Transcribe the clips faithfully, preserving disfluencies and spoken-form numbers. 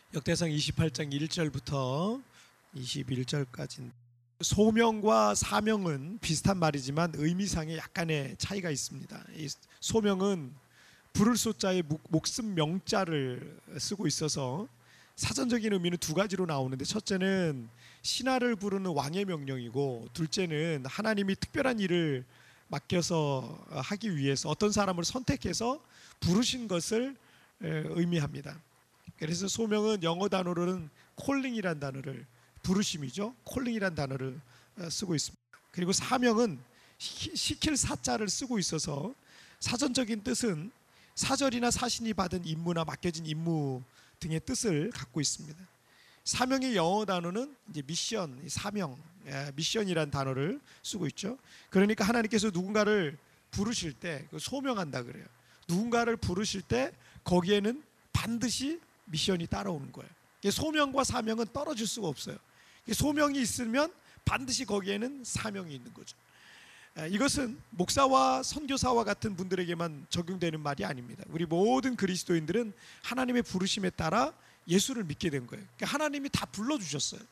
역대상 이십팔 장 일 절부터 이십일 절까지. 소명과 사명은 비슷한 말이지만 의미상에 약간의 차이가 있습니다. 이 소명은 부를 소자에 목숨 명자를 쓰고 있어서 사전적인 의미는 두 가지로 나오는데, 첫째는 신하를 부르는 왕의 명령이고, 둘째는 하나님이 특별한 일을 맡겨서 하기 위해서 어떤 사람을 선택해서 부르신 것을 의미합니다. 그래서 소명은 영어 단어로는 콜링이란 단어를, 부르심이죠, 콜링이란 단어를 쓰고 있습니다. 그리고 사명은 시킬 사자를 쓰고 있어서 사전적인 뜻은 사절이나 사신이 받은 임무나 맡겨진 임무 등의 뜻을 갖고 있습니다. 사명의 영어 단어는 이제 미션, 사명, 미션이란 단어를 쓰고 있죠. 그러니까 하나님께서 누군가를 부르실 때 소명한다 그래요. 누군가를 부르실 때 거기에는 반드시 미션이 따라오는 거예요. 소명과 사명은 떨어질 수가 없어요. 소명이 있으면 반드시 거기에는 사명이 있는 거죠. 이것은 목사와 선교사와 같은 분들에게만 적용되는 말이 아닙니다. 우리 모든 그리스도인들은 하나님의 부르심에 따라 예수를 믿게 된 거예요. 그러니까 하나님이 다 불러주셨어요.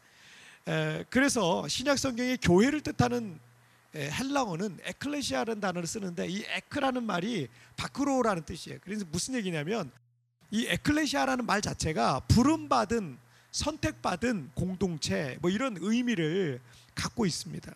그래서 신약 성경에 교회를 뜻하는 헬라어는 에클레시아라는 단어를 쓰는데, 이 에크라는 말이 밖으로라는 뜻이에요. 그래서 무슨 얘기냐면, 이 에클레시아라는 말 자체가 부름받은, 선택받은 공동체, 뭐 이런 의미를 갖고 있습니다.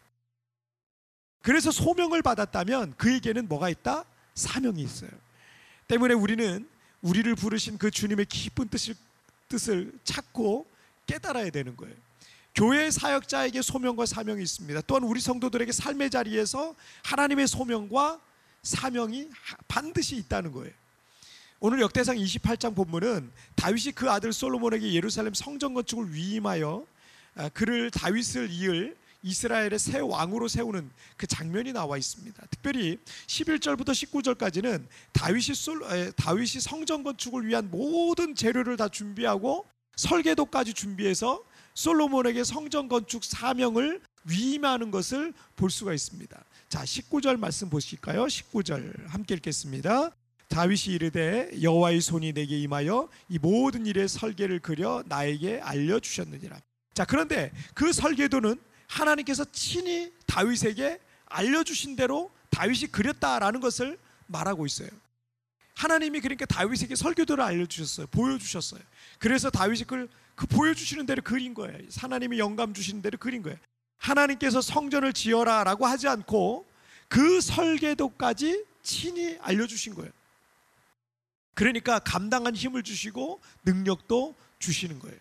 그래서 소명을 받았다면 그에게는 뭐가 있다? 사명이 있어요. 때문에 우리는 우리를 부르신 그 주님의 깊은 뜻을, 뜻을 찾고 깨달아야 되는 거예요. 교회 사역자에게 소명과 사명이 있습니다. 또한 우리 성도들에게 삶의 자리에서 하나님의 소명과 사명이 반드시 있다는 거예요. 오늘 역대상 이십팔 장 본문은 다윗이 그 아들 솔로몬에게 예루살렘 성전 건축을 위임하여 그를 다윗을 이을 이스라엘의 새 왕으로 세우는 그 장면이 나와 있습니다. 특별히 십일 절부터 십구 절까지는 다윗이, 솔, 다윗이 성전 건축을 위한 모든 재료를 다 준비하고 설계도까지 준비해서 솔로몬에게 성전 건축 사명을 위임하는 것을 볼 수가 있습니다. 자, 십구 절 말씀 보실까요? 십구 절 함께 읽겠습니다. 다윗이 이르되 여호와의 손이 내게 임하여 이 모든 일의 설계를 그려 나에게 알려주셨느니라. 자, 그런데 그 설계도는 하나님께서 친히 다윗에게 알려주신 대로 다윗이 그렸다라는 것을 말하고 있어요. 하나님이 그러니까 다윗에게 설계도를 알려주셨어요. 보여주셨어요. 그래서 다윗이 그걸 그 보여주시는 대로 그린 거예요. 하나님이 영감 주시는 대로 그린 거예요. 하나님께서 성전을 지어라 라고 하지 않고 그 설계도까지 친히 알려주신 거예요. 그러니까 감당한 힘을 주시고 능력도 주시는 거예요.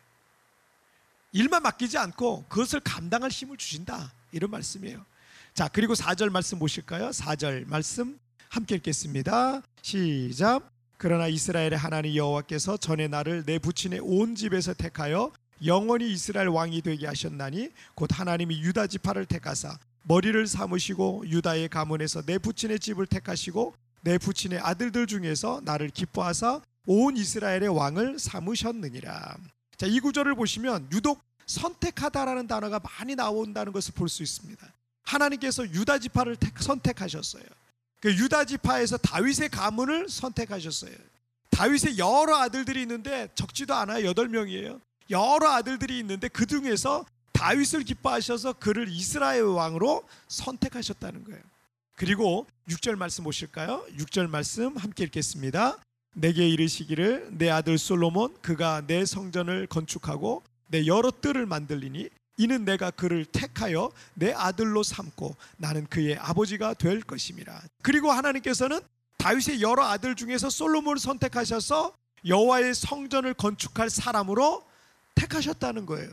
일만 맡기지 않고 그것을 감당할 힘을 주신다, 이런 말씀이에요. 자, 그리고 사 절 말씀 보실까요? 사 절 말씀 함께 읽겠습니다. 시작. 그러나 이스라엘의 하나님 여호와께서 전에 나를 내 부친의 온 집에서 택하여 영원히 이스라엘 왕이 되게 하셨나니 곧 하나님이 유다 지파를 택하사 머리를 삼으시고 유다의 가문에서 내 부친의 집을 택하시고 내 부친의 아들들 중에서 나를 기뻐하사 온 이스라엘의 왕을 삼으셨느니라. 자, 이 구절을 보시면 유독 선택하다라는 단어가 많이 나온다는 것을 볼 수 있습니다. 하나님께서 유다 지파를 선택하셨어요. 그 유다 지파에서 다윗의 가문을 선택하셨어요. 다윗의 여러 아들들이 있는데 적지도 않아요. 여덟 명이에요. 여러 아들들이 있는데 그 중에서 다윗을 기뻐하셔서 그를 이스라엘 왕으로 선택하셨다는 거예요. 그리고 육 절 말씀 보실까요? 육 절 말씀 함께 읽겠습니다. 내게 이르시기를 내 아들 솔로몬 그가 내 성전을 건축하고 내 여러 뜰을 만들리니 이는 내가 그를 택하여 내 아들로 삼고 나는 그의 아버지가 될 것임이라. 그리고 하나님께서는 다윗의 여러 아들 중에서 솔로몬을 선택하셔서 여호와의 성전을 건축할 사람으로 택하셨다는 거예요.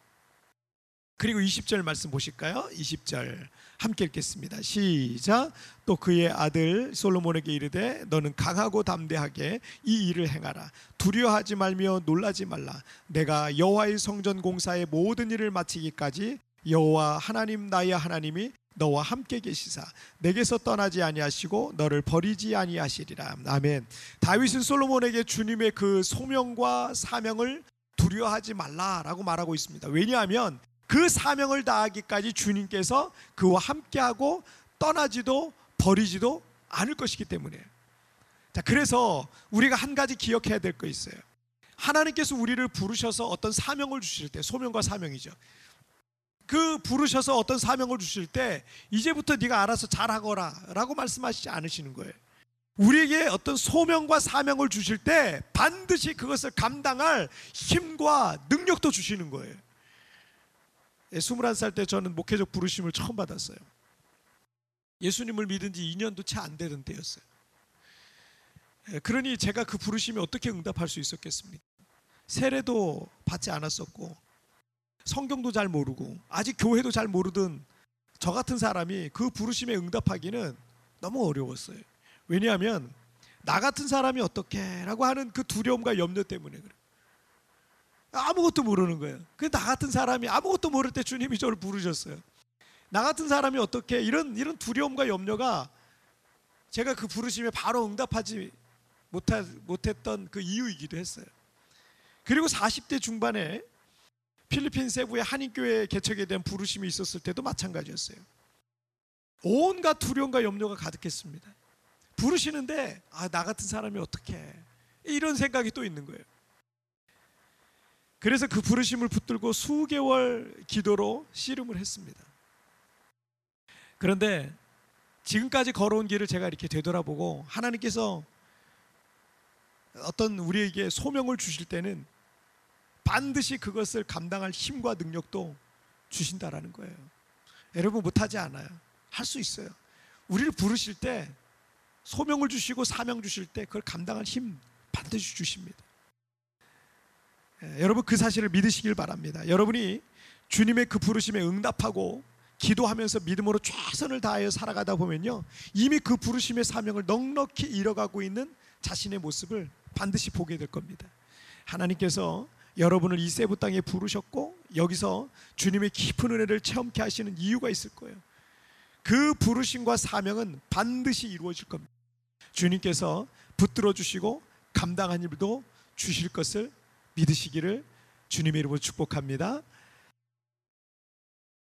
그리고 이십 절 말씀 보실까요? 이십 절 함께 읽겠습니다. 시작. 또 그의 아들 솔로몬에게 이르되 너는 강하고 담대하게 이 일을 행하라. 두려워하지 말며 놀라지 말라. 내가 여호와의 성전 공사의 모든 일을 마치기까지 여호와 하나님 나의 하나님이 너와 함께 계시사 내게서 떠나지 아니하시고 너를 버리지 아니하시리라. 아멘. 다윗은 솔로몬에게 주님의 그 소명과 사명을 두려워하지 말라라고 말하고 있습니다. 왜냐하면 그 사명을 다하기까지 주님께서 그와 함께하고 떠나지도 버리지도 않을 것이기 때문이에요. 자, 그래서 우리가 한 가지 기억해야 될 거 있어요. 하나님께서 우리를 부르셔서 어떤 사명을 주실 때, 소명과 사명이죠. 그 부르셔서 어떤 사명을 주실 때 이제부터 네가 알아서 잘하거라 라고 말씀하시지 않으시는 거예요. 우리에게 어떤 소명과 사명을 주실 때 반드시 그것을 감당할 힘과 능력도 주시는 거예요. 스물한 살 때 저는 목회적 부르심을 처음 받았어요. 예수님을 믿은 지 이 년도 채 안 되던 때였어요. 그러니 제가 그 부르심에 어떻게 응답할 수 있었겠습니까? 세례도 받지 않았었고 성경도 잘 모르고 아직 교회도 잘 모르던 저 같은 사람이 그 부르심에 응답하기는 너무 어려웠어요. 왜냐하면 나 같은 사람이 어떻게 라고 하는 그 두려움과 염려 때문에 그래요. 아무것도 모르는 거예요. 그 나 같은 사람이 아무것도 모를 때 주님이 저를 부르셨어요. 나 같은 사람이 어떻게, 이런 이런 두려움과 염려가 제가 그 부르심에 바로 응답하지 못하, 못했던 그 이유이기도 했어요. 그리고 사십 대 중반에 필리핀 세부의 한인교회 개척에 대한 부르심이 있었을 때도 마찬가지였어요. 온갖 두려움과 염려가 가득했습니다. 부르시는데 아, 나 같은 사람이 어떻게, 이런 생각이 또 있는 거예요. 그래서 그 부르심을 붙들고 수개월 기도로 씨름을 했습니다. 그런데 지금까지 걸어온 길을 제가 이렇게 되돌아보고 하나님께서 어떤 우리에게 소명을 주실 때는 반드시 그것을 감당할 힘과 능력도 주신다라는 거예요. 여러분, 못하지 않아요. 할 수 있어요. 우리를 부르실 때, 소명을 주시고 사명 주실 때 그걸 감당할 힘 반드시 주십니다. 예, 여러분 그 사실을 믿으시길 바랍니다. 여러분이 주님의 그 부르심에 응답하고 기도하면서 믿음으로 최선을 다하여 살아가다 보면요, 이미 그 부르심의 사명을 넉넉히 이뤄가고 있는 자신의 모습을 반드시 보게 될 겁니다. 하나님께서 여러분을 이 세부 땅에 부르셨고 여기서 주님의 깊은 은혜를 체험케 하시는 이유가 있을 거예요. 그 부르심과 사명은 반드시 이루어질 겁니다. 주님께서 붙들어 주시고 감당한 일도 주실 것을 믿으시기를 주님의 이름으로 축복합니다.